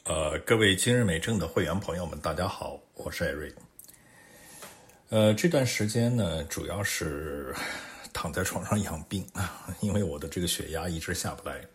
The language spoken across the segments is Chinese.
各位今日美政的会员朋友们，大家好，我是艾瑞。这段时间呢，主要是躺在床上养病啊，因为我的这个血压一直下不来。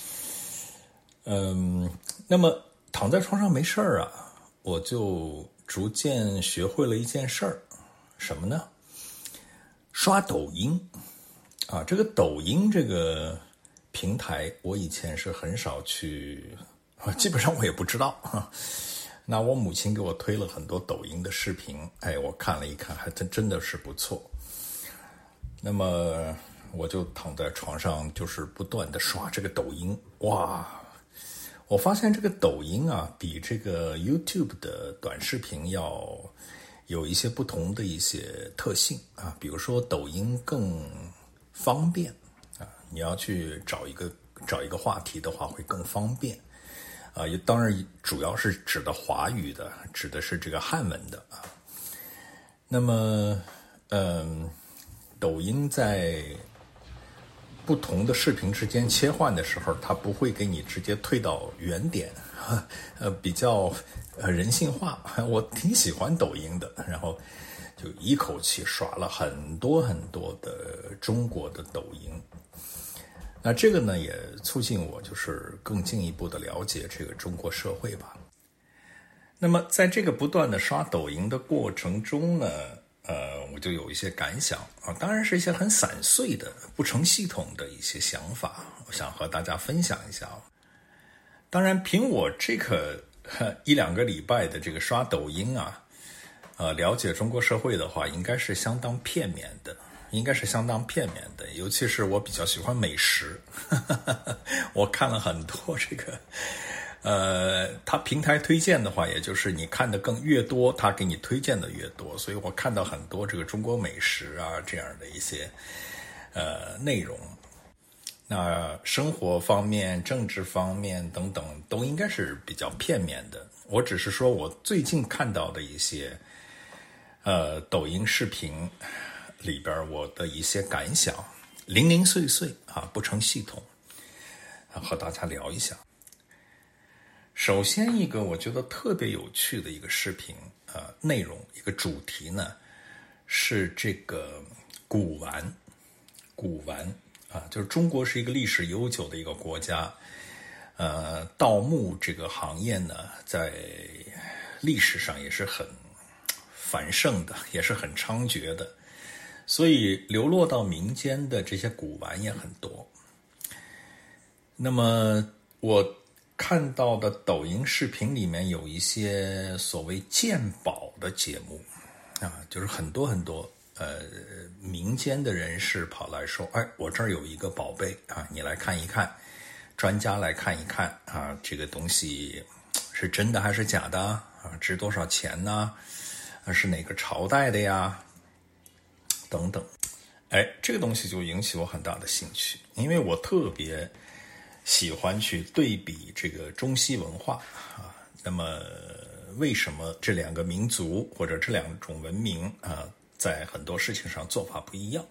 那么躺在床上没事儿啊，我就逐渐学会了一件事儿，什么呢？刷抖音啊，这个抖音这个平台，我以前是很少去。基本上我也不知道。那我母亲给我推了很多抖音的视频，我看了一看，还真的是不错。那么我就躺在床上，就是不断的刷这个抖音。哇，我发现这个抖音啊，比这个 YouTube 的短视频要有一些不同的一些特性啊，比如说抖音更方便啊，你要去找一个话题的话会更方便。当然主要是指的华语的，指的是这个汉文的啊。那么抖音在不同的视频之间切换的时候，它不会给你直接推到原点，比较人性化。我挺喜欢抖音的，然后就一口气刷了很多很多的中国的抖音。那这个呢，也促进我就是更进一步的了解这个中国社会吧。那么在这个不断的刷抖音的过程中呢，我就有一些感想啊，当然是一些很散碎的、不成系统的一些想法，我想和大家分享一下。当然，凭我这个一两个礼拜的这个刷抖音啊，了解中国社会的话，应该是相当片面的。尤其是我比较喜欢美食，我看了很多这个，他平台推荐的话，也就是你看的越多，他给你推荐的越多，所以我看到很多这个中国美食啊这样的一些内容。那生活方面、政治方面等等，都应该是比较片面的。我只是说我最近看到的一些抖音视频里边我的一些感想，零零碎碎啊，不成系统，和大家聊一下。首先一个我觉得特别有趣的一个视频内容，一个主题呢是这个古玩啊，就是中国是一个历史悠久的一个国家，盗墓这个行业呢在历史上也是很繁盛的，也是很猖獗的。所以流落到民间的这些古玩也很多。那么我看到的抖音视频里面有一些所谓鉴宝的节目啊，就是很多很多民间的人士跑来说，我这儿有一个宝贝啊，你来看一看，专家来看一看啊，这个东西是真的还是假的啊？值多少钱呢？是哪个朝代的呀？等等，这个东西就引起我很大的兴趣，因为我特别喜欢去对比这个中西文化啊。那么，为什么这两个民族或者这两种文明啊，在很多事情上做法不一样？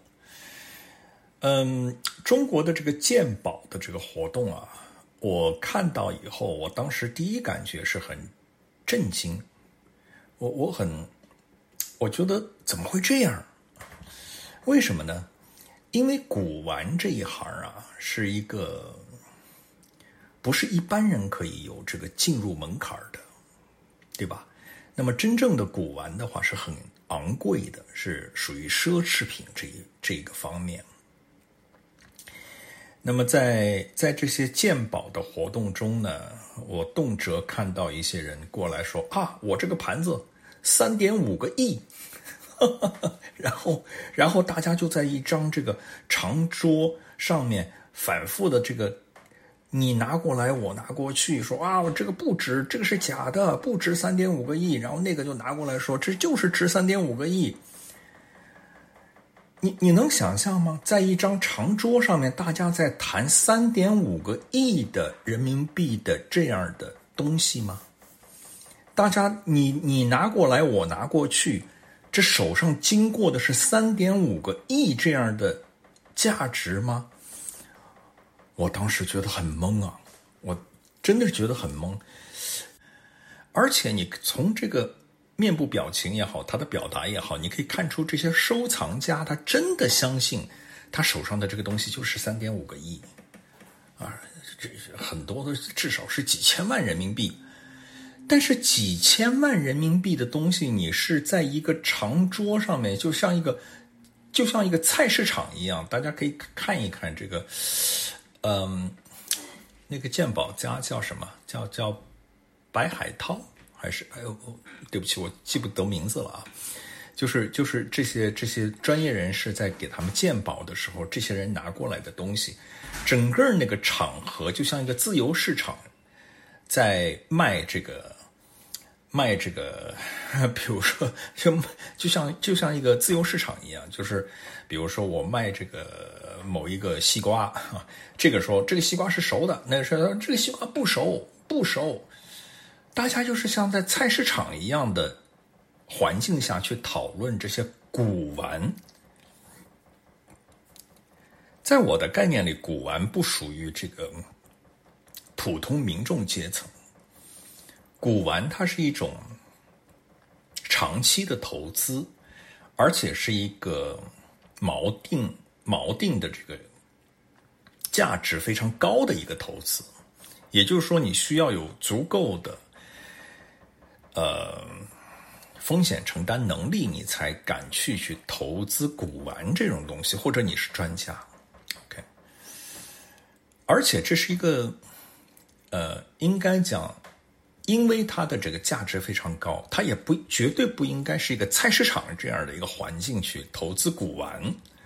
中国的这个鉴宝的这个活动啊，我看到以后，我当时第一感觉是很震惊，我觉得怎么会这样？为什么呢？因为古玩这一行啊，是一个不是一般人可以有这个进入门槛的，对吧？那么真正的古玩的话是很昂贵的，是属于奢侈品这一个方面。那么在这些鉴宝的活动中呢，我动辄看到一些人过来说我这个盘子3.5个亿。然后大家就在一张这个长桌上面反复的这个你拿过来我拿过去，说我这个不值，这个是假的，不值3.5个亿，然后那个就拿过来说这就是值3.5个亿。你能想象吗？在一张长桌上面大家在谈3.5个亿的人民币的这样的东西吗？大家你拿过来我拿过去，这手上经过的是3.5个亿这样的价值吗？我当时觉得很懵啊，我真的是觉得很懵。 而且你从这个面部表情也好，他的表达也好，你可以看出这些收藏家他真的相信他手上的这个东西就是3.5个亿啊，这很多的至少是几千万人民币。但是几千万人民币的东西，你是在一个长桌上面，就像一个菜市场一样，大家可以看一看这个，那个鉴宝家叫什么？叫白海涛还是？哎呦，对不起，我记不得名字了啊。就是这些专业人士在给他们鉴宝的时候，这些人拿过来的东西，整个那个场合就像一个自由市场，在卖这个，比如说就像一个自由市场一样，就是比如说我卖这个某一个西瓜啊，这个时候这个西瓜是熟的，那个时候这个西瓜不熟，大家就是像在菜市场一样的环境下去讨论这些古玩。在我的概念里，古玩不属于这个普通民众阶层。古玩它是一种长期的投资，而且是一个锚定的这个价值非常高的一个投资。也就是说，你需要有足够的风险承担能力，你才敢去投资古玩这种东西，或者你是专家。OK， 而且这是一个应该讲，因为它的这个价值非常高，它也绝对不应该是一个菜市场这样的一个环境去投资古玩。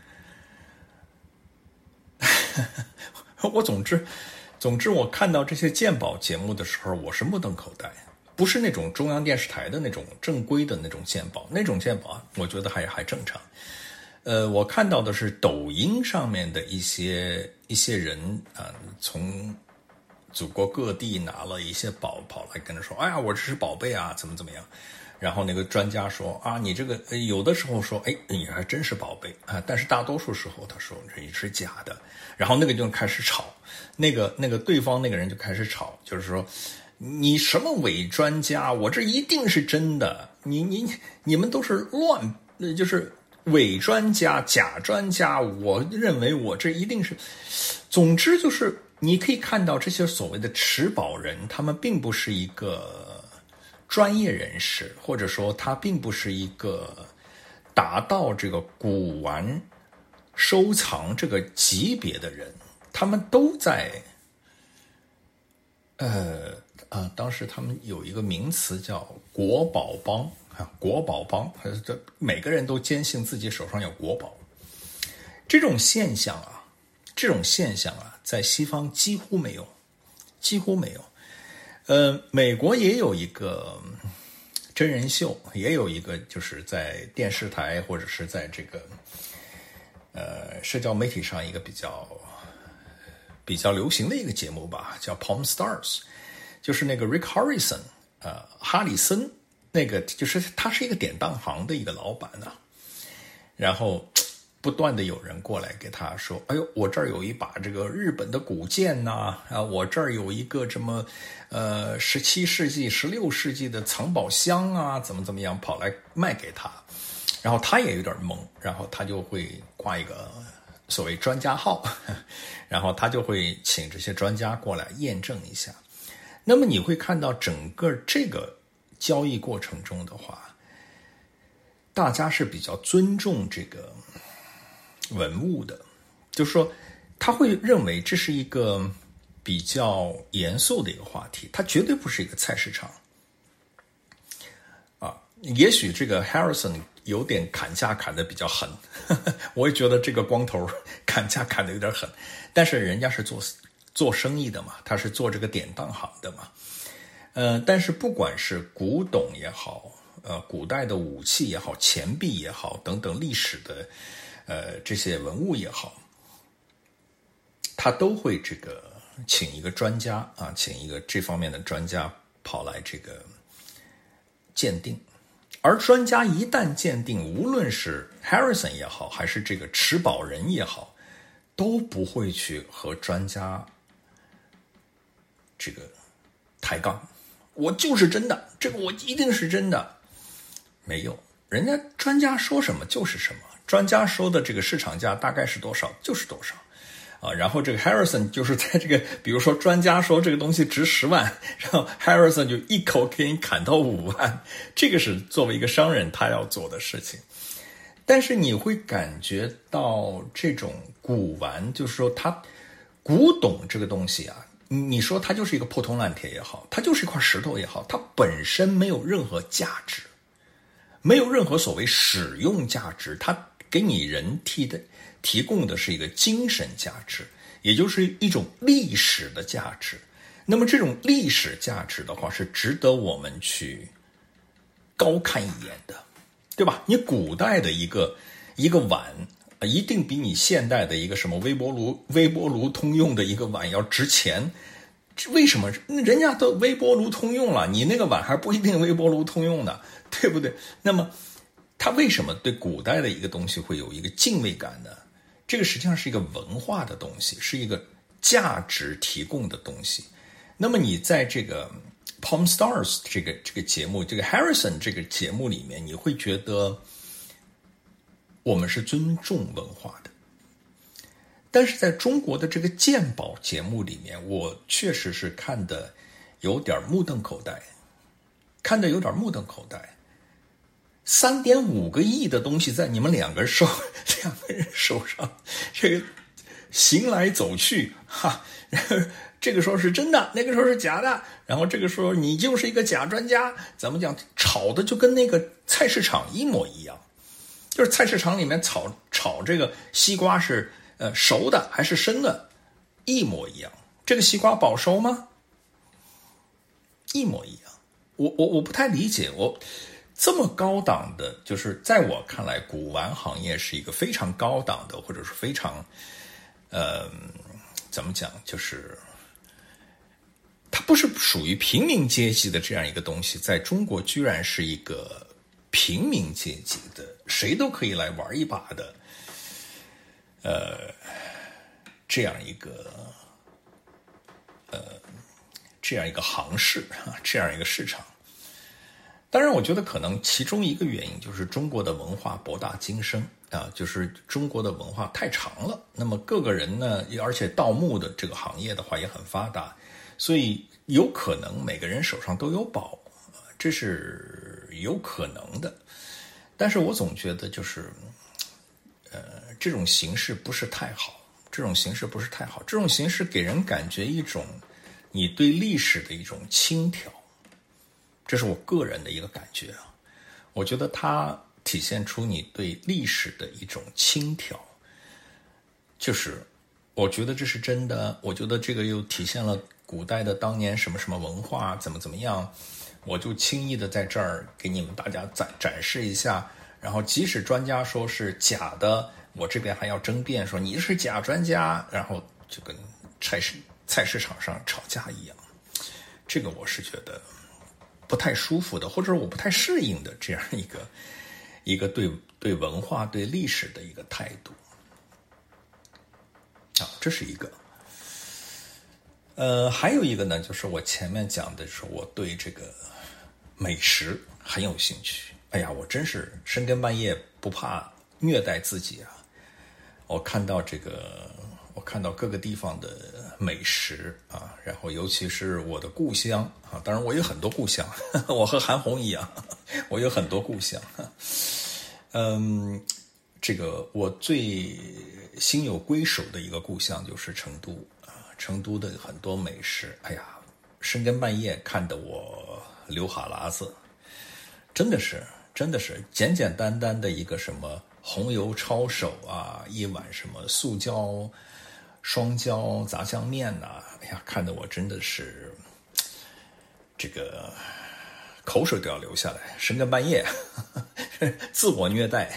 我总之我看到这些鉴宝节目的时候，我是目瞪口呆。不是那种中央电视台的那种正规的那种鉴宝，那种鉴宝我觉得还正常。我看到的是抖音上面的一些人啊，从祖国各地拿了一些宝跑来跟他说，哎呀，我这是宝贝啊，怎么样。然后那个专家说啊，你这个有的时候说，哎，你还真是宝贝啊，但是大多数时候他说这是假的。然后那个就开始吵，那个对方那个人就开始吵，就是说，你什么伪专家？我这一定是真的。你们都是乱，就是伪专家、假专家。我认为我这一定是。总之就是你可以看到这些所谓的持宝人，他们并不是一个专业人士，或者说他并不是一个达到这个古玩收藏这个级别的人，他们都在当时他们有一个名词叫国宝帮啊，国宝帮，这每个人都坚信自己手上有国宝。这种现象啊，在西方几乎没有。美国也有一个真人秀，也有一个就是在电视台或者是在这个社交媒体上一个比较流行的一个节目吧，叫 Pawn Stars。就是那个 Rick Harrison， 哈里森，那个就是他是一个典当行的一个老板啊，然后不断的有人过来给他说，哎呦，我这儿有一把这个日本的古剑呐，我这儿有一个什么17世纪、16世纪的藏宝箱啊，怎么样，跑来卖给他，然后他也有点懵，然后他就会挂一个所谓专家号，然后他就会请这些专家过来验证一下。那么你会看到整个这个交易过程中的话，大家是比较尊重这个文物的，就是说他会认为这是一个比较严肃的一个话题，它绝对不是一个菜市场啊。也许这个 Harrison 有点砍价砍得比较狠，我也觉得这个光头砍价砍得有点狠，但是人家是做生意的嘛，他是做这个典当行的嘛，但是不管是古董也好，古代的武器也好，钱币也好，等等历史的这些文物也好，他都会这个请一个专家啊，请一个这方面的专家跑来这个鉴定。而专家一旦鉴定，无论是 Harrison 也好，还是这个持宝人也好，都不会去和专家这个抬杠我就是真的，这个我一定是真的。没有，人家专家说什么就是什么，专家说的这个市场价大概是多少就是多少。然后这个 Harrison 就是在这个，比如说专家说这个东西值10万，然后 Harrison 就一口给你砍到5万，这个是作为一个商人他要做的事情。但是你会感觉到这种古玩，就是说它古董这个东西啊，你说它就是一个破铜烂铁也好，它就是一块石头也好，它本身没有任何价值，没有任何所谓使用价值，它给你人提供的是一个精神价值，也就是一种历史的价值。那么这种历史价值的话，是值得我们去高看一眼的，对吧？你古代的一个碗，一定比你现代的一个什么微波炉通用的一个碗要值钱。为什么？人家都微波炉通用了，你那个碗还不一定微波炉通用的，对不对？那么他为什么对古代的一个东西会有一个敬畏感呢？这个实际上是一个文化的东西，是一个价值提供的东西。那么你在这个 Palm Stars 这个节目，这个 Harrison 这个节目里面，你会觉得我们是尊重文化的。但是在中国的这个鉴宝节目里面，我确实是看的有点目瞪口呆，3.5个亿的东西在你们两个人手上，这个行来走去，这个时候是真的，那个时候是假的，然后这个时候你就是一个假专家，怎么讲，炒的就跟那个菜市场一模一样，就是菜市场里面炒这个西瓜是熟的还是生的，一模一样。这个西瓜保熟吗？一模一样。我不太理解，这么高档的，就是在我看来，古玩行业是一个非常高档的，或者是非常，怎么讲，就是它不是属于平民阶级的这样一个东西，在中国居然是一个平民阶级的，谁都可以来玩一把的，这样一个行市，这样一个市场。当然我觉得可能其中一个原因就是中国的文化博大精深啊，就是中国的文化太长了，那么各个人呢，而且盗墓的这个行业的话也很发达，所以有可能每个人手上都有宝，这是有可能的。但是我总觉得就是这种形式不是太好，这种形式给人感觉一种你对历史的一种轻佻，这是我个人的一个感觉啊。我觉得它体现出你对历史的一种轻佻，就是我觉得这是真的，我觉得这个又体现了古代的当年什么什么文化怎么样，我就轻易的在这儿给你们大家展示一下，然后即使专家说是假的，我这边还要争辩说你是假专家，然后就跟菜市场上吵架一样，这个我是觉得不太舒服的，或者我不太适应的这样一个对文化对历史的一个态度啊，这是一个。还有一个呢，就是我前面讲的是我对这个美食很有兴趣。哎呀，我真是深更半夜不怕虐待自己啊！我看到各个地方的美食啊，然后尤其是我的故乡啊，当然我有很多故乡，我和韩红一样，我有很多故乡。这个我最心有归属的一个故乡就是成都啊，成都的很多美食，哎呀，深更半夜看得我流哈喇子，真的是简简单单的一个什么红油抄手啊，一碗什么素椒双椒杂酱面呐，哎呀，看得我真的是这个口水都要流下来，深更半夜自我虐待。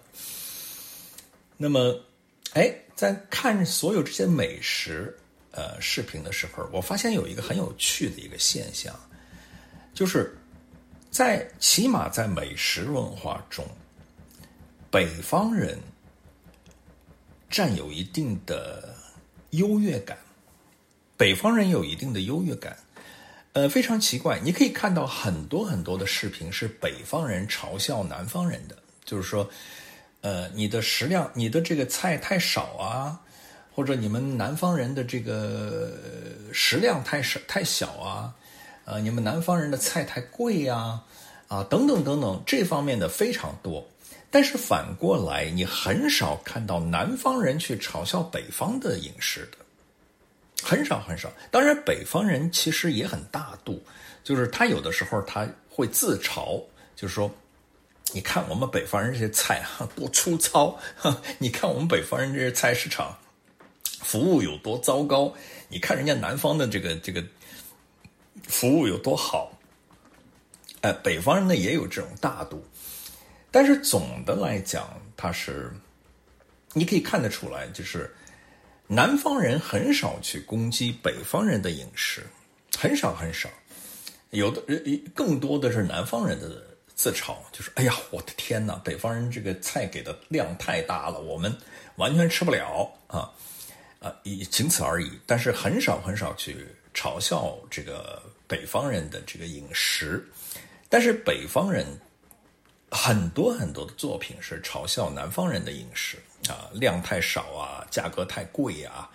那么在看所有这些美食视频的时候，我发现有一个很有趣的一个现象，就是起码在美食文化中，北方人占有一定的优越感， 非常奇怪，你可以看到很多很多的视频是北方人嘲笑南方人的，就是说，你的食量，你的这个菜太少啊，或者你们南方人的这个食量太小啊，你们南方人的菜太贵呀，等等等等，这方面的非常多。但是反过来，你很少看到南方人去嘲笑北方的饮食的，很少很少。当然，北方人其实也很大度，就是他有的时候他会自嘲，就是说，你看我们北方人这些菜多粗糙，你看我们北方人这些菜市场服务有多糟糕，你看人家南方的这个服务有多好。北方人呢也有这种大度。但是总的来讲，你可以看得出来，就是南方人很少去攻击北方人的饮食，很少很少，有的更多的是南方人的自嘲，就是哎呀，我的天哪，北方人这个菜给的量太大了，我们完全吃不了仅此而已。但是很少很少去嘲笑这个北方人的这个饮食，但是北方人很多很多的作品是嘲笑南方人的饮食量太少啊，价格太贵啊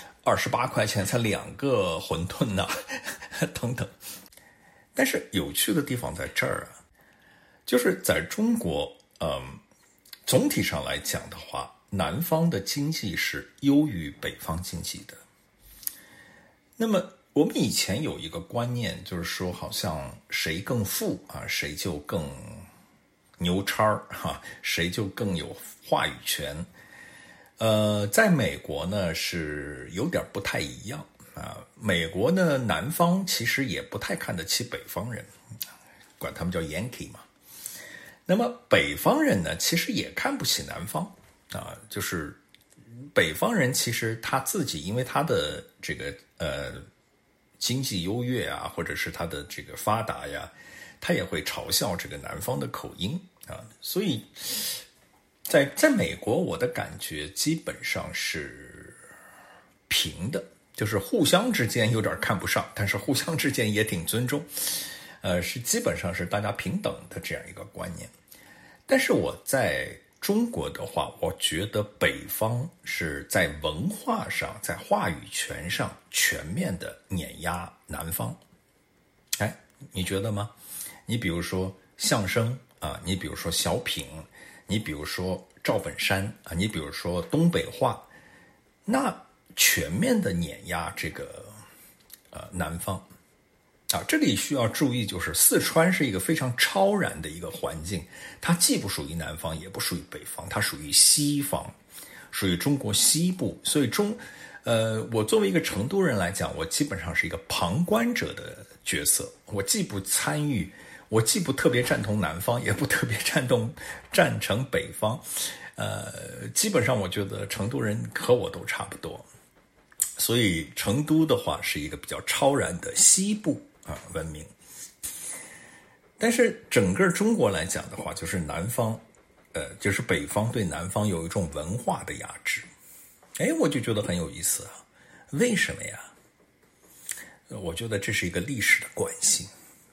，28块钱才2个馄饨啊等等。但是有趣的地方在这儿就是在中国总体上来讲的话，南方的经济是优于北方经济的。那么我们以前有一个观念，就是说好像谁更富谁就更牛叉谁就更有话语权。在美国呢是有点不太一样美国呢南方其实也不太看得起北方人，管他们叫 Yankee 嘛。那么北方人呢其实也看不起南方就是北方人其实他自己因为他的这个经济优越或者是他的这个发达呀，他也会嘲笑这个南方的口音所以在美国我的感觉基本上是平的，就是互相之间有点看不上，但是互相之间也挺尊重，是基本上是大家平等的这样一个观念。但是我在中国的话，我觉得北方是在文化上，在话语权上全面的碾压南方。你觉得吗？你比如说相声你比如说小品，你比如说赵本山你比如说东北话，那全面的碾压这个南方这里需要注意，就是四川是一个非常超然的一个环境，它既不属于南方也不属于北方，它属于西方，属于中国西部。所以我作为一个成都人来讲，我基本上是一个旁观者的角色，我既不参与，我既不特别赞同南方，也不特别赞成北方，基本上我觉得成都人和我都差不多。所以成都的话是一个比较超然的西部文明。但是整个中国来讲的话，就是南方就是北方对南方有一种文化的压制。我就觉得很有意思为什么呀？我觉得这是一个历史的惯性，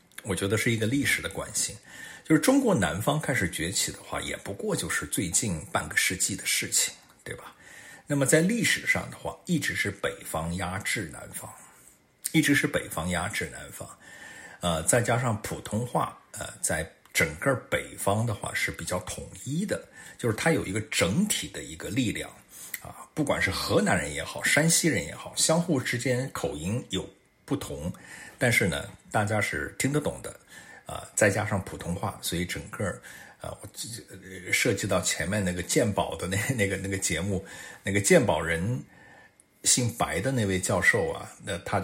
就是中国南方开始崛起的话，也不过就是最近半个世纪的事情，对吧？那么在历史上的话，一直是北方压制南方，再加上普通话在整个北方的话是比较统一的，就是它有一个整体的一个力量不管是河南人也好，山西人也好，相互之间口音有不同，但是呢大家是听得懂的再加上普通话，所以整个我涉及到前面那个鉴宝的那个节目，那个鉴宝人姓白的那位教授那他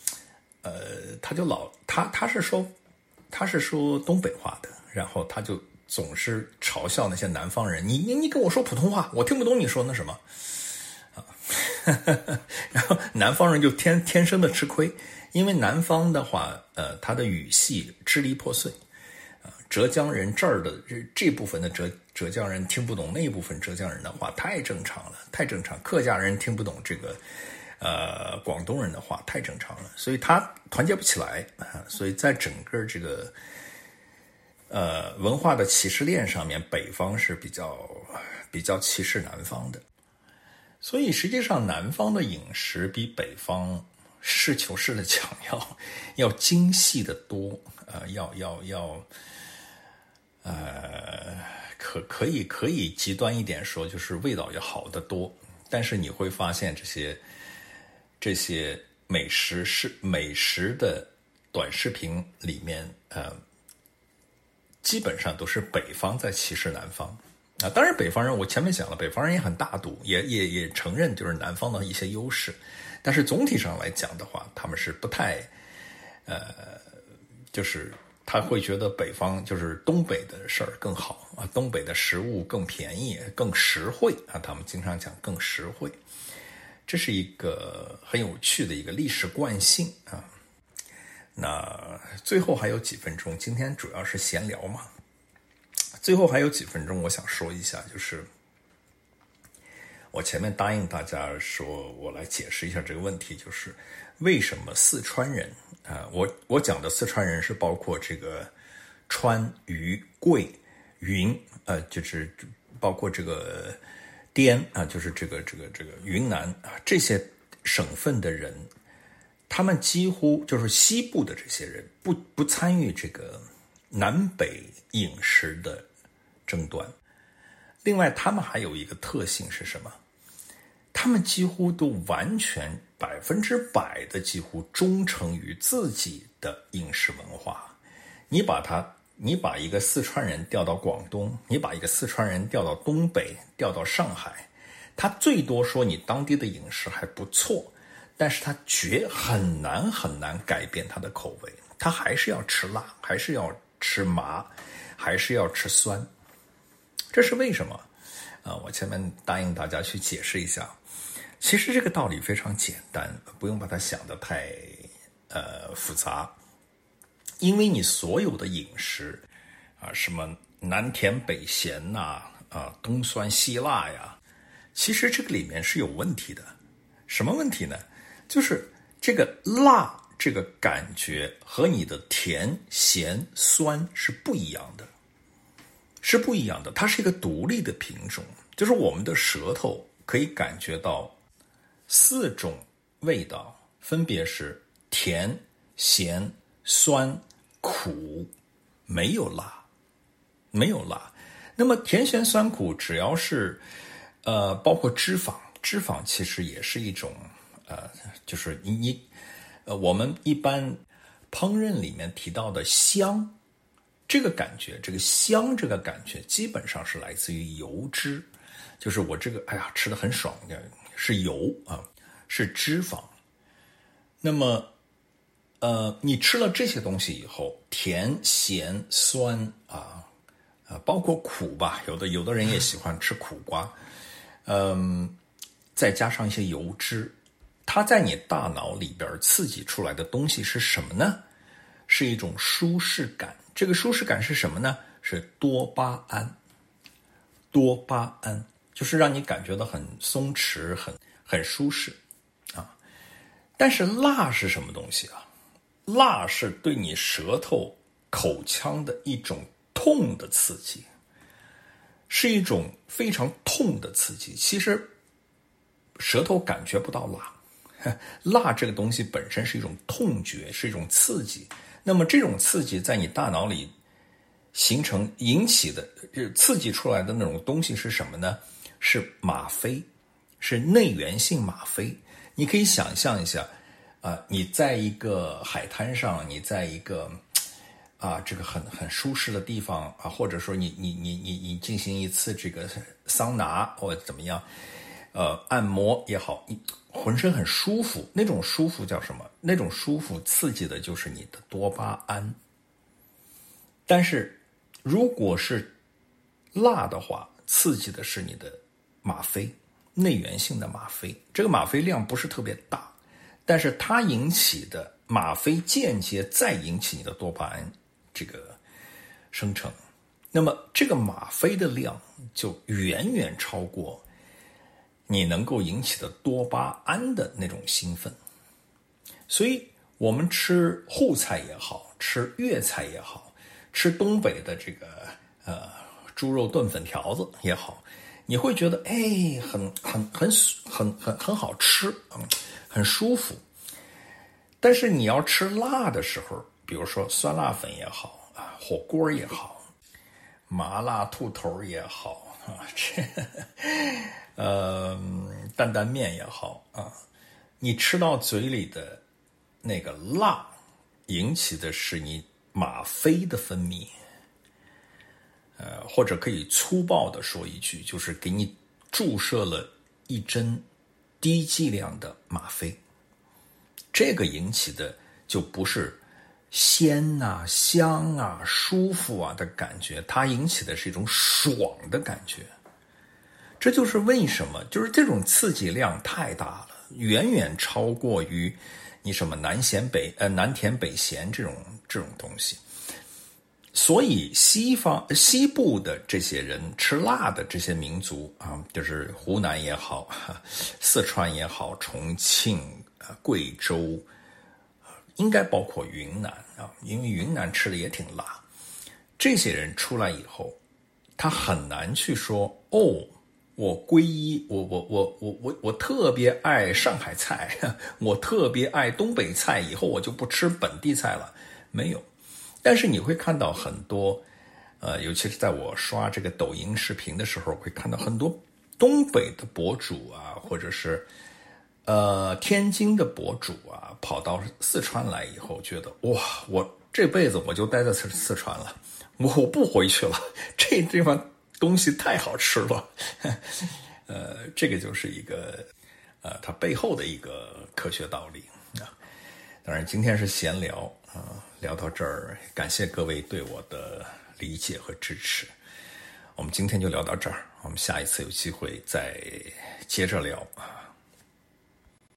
是说东北话的，然后他就总是嘲笑那些南方人，你跟我说普通话，我听不懂你说那什么然后南方人就天生的吃亏，因为南方的话他的语系支离破碎浙江人这儿的这部分的浙江人听不懂那部分浙江人的话，太正常了，太正常。客家人听不懂这个广东人的话太正常了，所以他团结不起来所以在整个这个文化的歧视链上面，北方是比较歧视南方的，所以实际上南方的饮食比北方实事求是的讲要精细的多可以极端一点说，就是味道要好得多。但是你会发现这些美食的短视频里面，基本上都是北方在歧视南方啊。当然，北方人我前面讲了，北方人也很大度，也承认就是南方的一些优势。但是总体上来讲的话，他们是不太就是他会觉得北方就是东北的事儿更好啊，东北的食物更便宜、更实惠啊，他们经常讲更实惠。这是一个很有趣的一个历史惯性啊。那最后还有几分钟，今天主要是闲聊嘛。最后还有几分钟，我想说一下，就是我前面答应大家说，我来解释一下这个问题，就是为什么四川人我讲的四川人是包括这个川渝贵云就是包括这个滇就是这个云南这些省份的人，他们几乎就是西部的这些人不参与这个南北饮食的争端。另外他们还有一个特性是什么？他们几乎都完全100%的几乎忠诚于自己的饮食文化。你把一个四川人调到广东，你把一个四川人调到东北，调到上海，他最多说你当地的饮食还不错，但是他很难改变他的口味，他还是要吃辣，还是要吃麻，还是要吃酸。这是为什么？我前面答应大家去解释一下。其实这个道理非常简单，不用把它想得太复杂。因为你所有的饮食什么南甜北咸东酸西辣呀，其实这个里面是有问题的。什么问题呢？就是这个辣这个感觉和你的甜咸酸是不一样的，它是一个独立的品种。就是我们的舌头可以感觉到4种味道，分别是甜、咸、酸、苦，没有辣。那么甜咸酸苦只要是包括脂肪其实也是一种就是我们一般烹饪里面提到的香这个感觉，这个香这个感觉基本上是来自于油脂，就是我这个吃得很爽是油是脂肪。那么你吃了这些东西以后，甜咸酸包括苦吧，有的人也喜欢吃苦瓜，再加上一些油脂，它在你大脑里边刺激出来的东西是什么呢？是一种舒适感。这个舒适感是什么呢？是多巴胺就是让你感觉到很松弛，很舒适但是辣是什么东西啊？辣是对你舌头口腔的一种痛的刺激，是一种非常痛的刺激。其实舌头感觉不到辣，辣这个东西本身是一种痛觉，是一种刺激。那么这种刺激在你大脑里引起的刺激出来的那种东西是什么呢？是吗啡，是内源性吗啡。你可以想象一下你在一个海滩上，你在一个这个很舒适的地方或者说你进行一次这个桑拿或者怎么样按摩也好，你浑身很舒服。那种舒服叫什么？那种舒服刺激的就是你的多巴胺。但是如果是辣的话，刺激的是你的吗啡，内源性的吗啡。这个吗啡量不是特别大，但是它引起的吗啡间接再引起你的多巴胺这个生成。那么这个吗啡的量就远远超过你能够引起的多巴胺的那种兴奋。所以我们吃沪菜也好，吃粤菜也好，吃东北的这个猪肉炖粉条子也好，你会觉得很好吃，很舒服。但是你要吃辣的时候，比如说酸辣粉也好啊，火锅也好，麻辣兔头也好啊，担担面也好啊，你吃到嘴里的那个辣，引起的是你吗啡的分泌。或者可以粗暴的说一句，就是给你注射了一针低剂量的吗啡。这个引起的就不是鲜啊、香啊、舒服啊的感觉，它引起的是一种爽的感觉。这就是为什么，就是这种刺激量太大了，远远超过于你什么南甜北咸这种东西。所以西部的这些人吃辣的这些民族啊，就是湖南也好，四川也好，重庆、贵州，应该包括云南啊，因为云南吃的也挺辣。这些人出来以后，他很难去说我皈依，我特别爱上海菜，我特别爱东北菜，以后我就不吃本地菜了，没有。但是你会看到很多，尤其是在我刷这个抖音视频的时候，会看到很多东北的博主啊，或者是天津的博主啊，跑到四川来以后，觉得哇，我这辈子我就待在四川了，我不回去了，这地方东西太好吃了。这个就是一个它背后的一个科学道理啊。当然，今天是闲聊啊，聊到这儿，感谢各位对我的理解和支持。我们今天就聊到这儿，我们下一次有机会再接着聊啊。